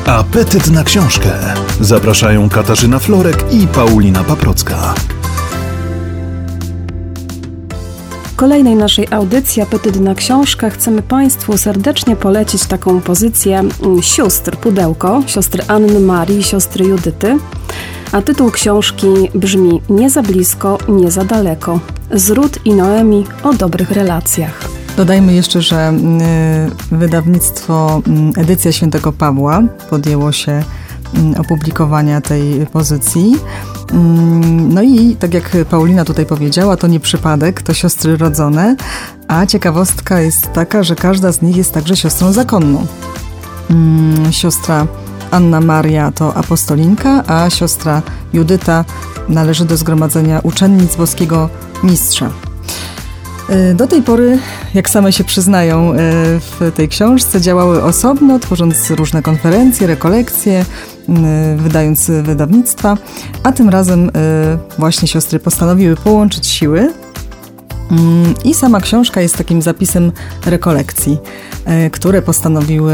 Apetyt na książkę. Zapraszają Katarzyna Florek i Paulina Paprocka. W kolejnej naszej audycji Apetyt na książkę chcemy Państwu serdecznie polecić taką pozycję sióstr Pudełko, siostry Anny Marii i siostry Judyty. A tytuł książki brzmi Nie za blisko, nie za daleko. Z Ruth i Noemi o dobrych relacjach. Dodajmy jeszcze, że wydawnictwo Edycja Świętego Pawła podjęło się opublikowania tej pozycji. No i tak jak Paulina tutaj powiedziała, to nie przypadek, to siostry rodzone, a ciekawostka jest taka, że każda z nich jest także siostrą zakonną. Siostra Anna Maria to apostolinka, a siostra Judyta należy do zgromadzenia uczennic boskiego mistrza. Do tej pory, jak same się przyznają w tej książce, działały osobno, tworząc różne konferencje, rekolekcje, wydając wydawnictwa, a tym razem właśnie siostry postanowiły połączyć siły i sama książka jest takim zapisem rekolekcji, które postanowiły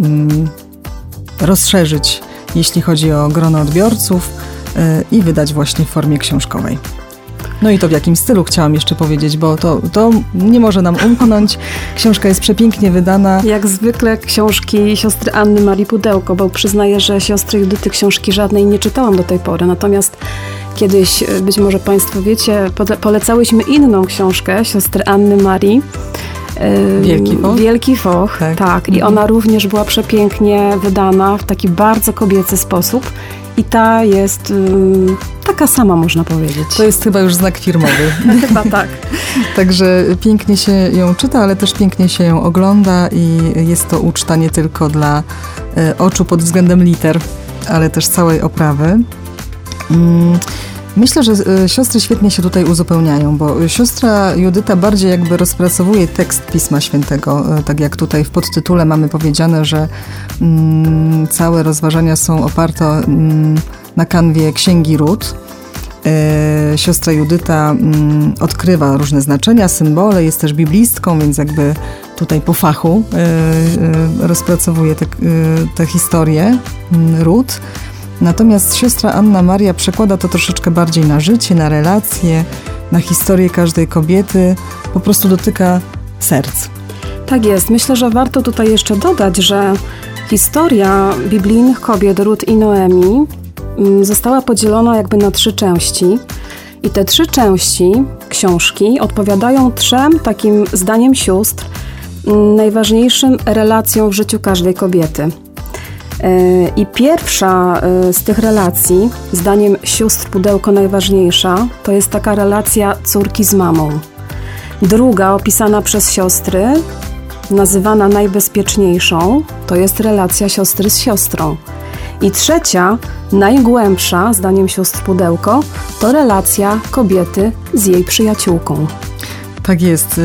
rozszerzyć, jeśli chodzi o grono odbiorców i wydać właśnie w formie książkowej. No i to w jakim stylu chciałam jeszcze powiedzieć, bo to nie może nam umknąć. Książka jest przepięknie wydana. Jak zwykle książki siostry Anny Marii Pudełko, bo przyznaję, że siostry Judyty książki żadnej nie czytałam do tej pory. Natomiast kiedyś, być może Państwo wiecie, polecałyśmy inną książkę siostry Anny Marii. Wielki Foch. Tak. I ona również była przepięknie wydana w taki bardzo kobiecy sposób. I ta jest taka sama, można powiedzieć. To jest chyba już znak firmowy. Chyba tak. Także pięknie się ją czyta, ale też pięknie się ją ogląda i jest to uczta nie tylko dla oczu pod względem liter, ale też całej oprawy. Myślę, że siostry świetnie się tutaj uzupełniają, bo siostra Judyta bardziej jakby rozpracowuje tekst Pisma Świętego, tak jak tutaj w podtytule mamy powiedziane, że całe rozważania są oparte na kanwie Księgi Ruth. Siostra Judyta odkrywa różne znaczenia, symbole, jest też biblistką, więc jakby tutaj po fachu rozpracowuje te historie Ruth. Natomiast siostra Anna Maria przekłada to troszeczkę bardziej na życie, na relacje, na historię każdej kobiety, po prostu dotyka serc. Tak jest. Myślę, że warto tutaj jeszcze dodać, że historia biblijnych kobiet Ruth i Noemi została podzielona jakby na 3 części. I te 3 części książki odpowiadają 3 takim zdaniem sióstr najważniejszym relacjom w życiu każdej kobiety. I pierwsza z tych relacji, zdaniem sióstr Pudełko najważniejsza, to jest taka relacja córki z mamą. Druga, opisana przez siostry, nazywana najbezpieczniejszą, to jest relacja siostry z siostrą. I trzecia, najgłębsza, zdaniem sióstr Pudełko, to relacja kobiety z jej przyjaciółką. Tak jest.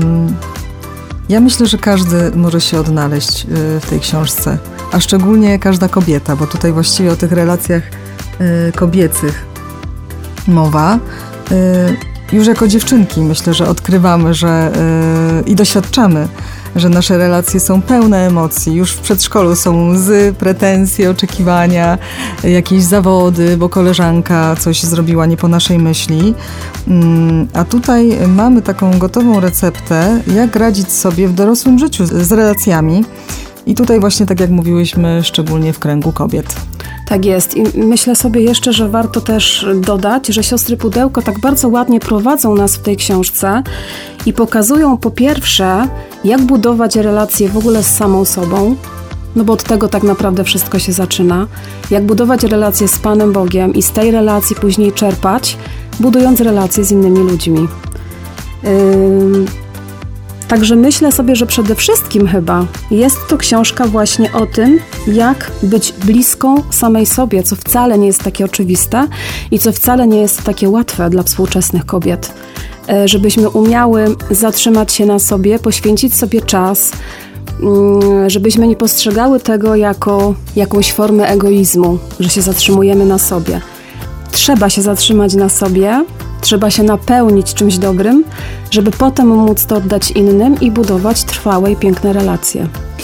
Ja myślę, że każdy może się odnaleźć w tej książce, a szczególnie każda kobieta, bo tutaj właściwie o tych relacjach kobiecych mowa. Już jako dziewczynki myślę, że odkrywamy, że i doświadczamy, że nasze relacje są pełne emocji. Już w przedszkolu są łzy, pretensje, oczekiwania, jakieś zawody, bo koleżanka coś zrobiła nie po naszej myśli. A tutaj mamy taką gotową receptę, jak radzić sobie w dorosłym życiu z relacjami. I tutaj właśnie, tak jak mówiłyśmy, szczególnie w kręgu kobiet. Tak jest. I myślę sobie jeszcze, że warto też dodać, że siostry Pudełko tak bardzo ładnie prowadzą nas w tej książce i pokazują po pierwsze, jak budować relacje w ogóle z samą sobą, no bo od tego tak naprawdę wszystko się zaczyna. Jak budować relacje z Panem Bogiem i z tej relacji później czerpać, budując relacje z innymi ludźmi. Także myślę sobie, że przede wszystkim chyba jest to książka właśnie o tym, jak być bliską samej sobie, co wcale nie jest takie oczywiste i co wcale nie jest takie łatwe dla współczesnych kobiet. Żebyśmy umiały zatrzymać się na sobie, poświęcić sobie czas, żebyśmy nie postrzegały tego jako jakąś formę egoizmu, że się zatrzymujemy na sobie. Trzeba się zatrzymać na sobie, trzeba się napełnić czymś dobrym, żeby potem móc to oddać innym i budować trwałe i piękne relacje.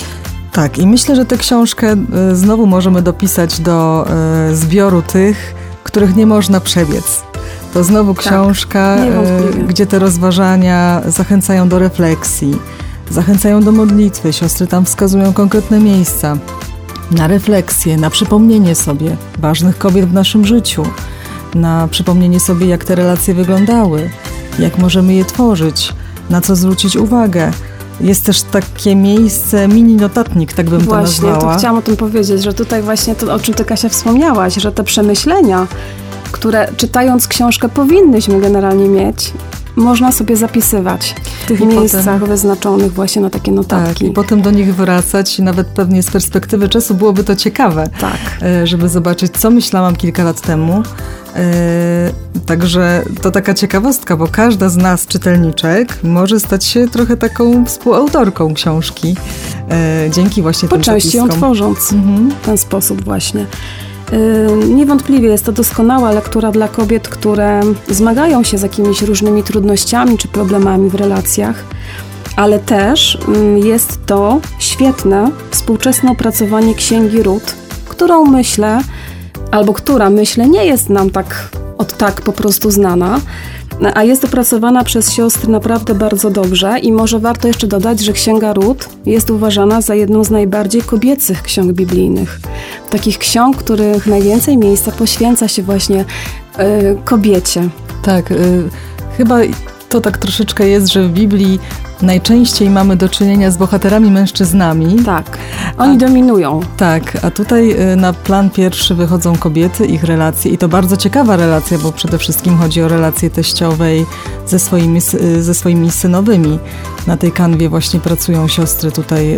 Tak, i myślę, że tę książkę znowu możemy dopisać do zbioru tych, których nie można przebiec. To znowu książka, gdzie te rozważania zachęcają do refleksji, zachęcają do modlitwy. Siostry tam wskazują konkretne miejsca na refleksję, na przypomnienie sobie ważnych kobiet w naszym życiu, na przypomnienie sobie, jak te relacje wyglądały, jak możemy je tworzyć, na co zwrócić uwagę. Jest też takie miejsce, mini notatnik, tak bym to nazwała. Właśnie, to chciałam o tym powiedzieć, że tutaj właśnie to, o czym ty, Kasia, wspomniałaś, że te przemyślenia, które czytając książkę powinnyśmy generalnie mieć, można sobie zapisywać w tych miejscach wyznaczonych właśnie na takie notatki. Tak, i potem do nich wracać, nawet pewnie z perspektywy czasu byłoby to ciekawe, żeby zobaczyć, co myślałam kilka lat temu. Także to taka ciekawostka, bo każda z nas, czytelniczek, może stać się trochę taką współautorką książki dzięki właśnie tym zapiskom. Po części ją tworząc w ten sposób właśnie. Niewątpliwie jest to doskonała lektura dla kobiet, które zmagają się z jakimiś różnymi trudnościami czy problemami w relacjach, ale też jest to świetne, współczesne opracowanie Księgi Rut, która myślę nie jest nam tak po prostu znana, a jest opracowana przez siostry naprawdę bardzo dobrze i może warto jeszcze dodać, że Księga Rut jest uważana za jedną z najbardziej kobiecych ksiąg biblijnych. Takich ksiąg, których najwięcej miejsca poświęca się właśnie kobiecie. Tak, chyba to tak troszeczkę jest, że w Biblii najczęściej mamy do czynienia z bohaterami mężczyznami. Tak, oni dominują. Tak, a tutaj na plan pierwszy wychodzą kobiety, ich relacje i to bardzo ciekawa relacja, bo przede wszystkim chodzi o relacje teściowej ze swoimi synowymi. Na tej kanwie właśnie pracują siostry tutaj,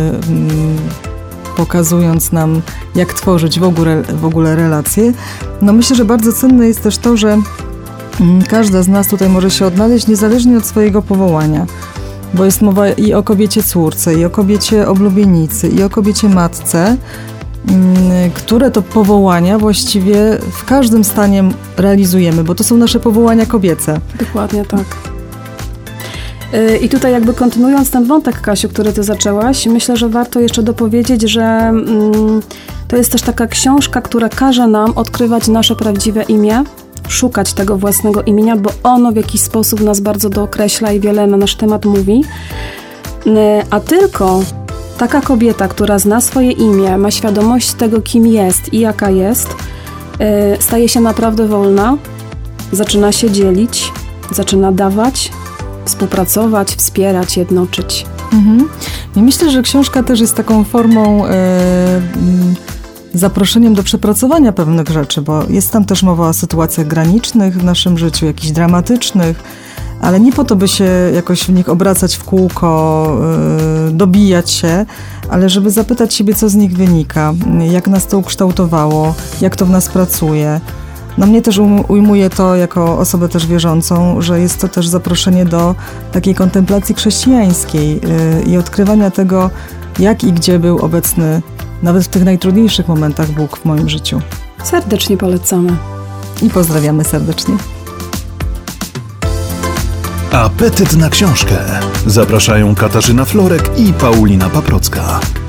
pokazując nam, jak tworzyć w ogóle relacje. No myślę, że bardzo cenne jest też to, że każda z nas tutaj może się odnaleźć niezależnie od swojego powołania, bo jest mowa i o kobiecie córce, i o kobiecie oblubienicy, i o kobiecie matce, które to powołania właściwie w każdym stanie realizujemy, bo to są nasze powołania kobiece. Dokładnie tak. I tutaj jakby kontynuując ten wątek, Kasiu, który ty zaczęłaś, myślę, że warto jeszcze dopowiedzieć, że to jest też taka książka, która każe nam odkrywać nasze prawdziwe imię, szukać tego własnego imienia, bo ono w jakiś sposób nas bardzo dookreśla i wiele na nasz temat mówi. A tylko taka kobieta, która zna swoje imię, ma świadomość tego, kim jest i jaka jest, staje się naprawdę wolna, zaczyna się dzielić, zaczyna dawać, współpracować, wspierać, jednoczyć. I myślę, że książka też jest taką formą zaproszeniem do przepracowania pewnych rzeczy, bo jest tam też mowa o sytuacjach granicznych w naszym życiu, jakichś dramatycznych, ale nie po to, by się jakoś w nich obracać w kółko, dobijać się, ale żeby zapytać siebie, co z nich wynika, jak nas to ukształtowało, jak to w nas pracuje. No mnie też ujmuje to jako osobę też wierzącą, że jest to też zaproszenie do takiej kontemplacji chrześcijańskiej i odkrywania tego, jak i gdzie był obecny nawet w tych najtrudniejszych momentach Bóg w moim życiu. Serdecznie polecamy. I pozdrawiamy serdecznie. Apetyt na książkę. Zapraszają Katarzyna Florek i Paulina Paprocka.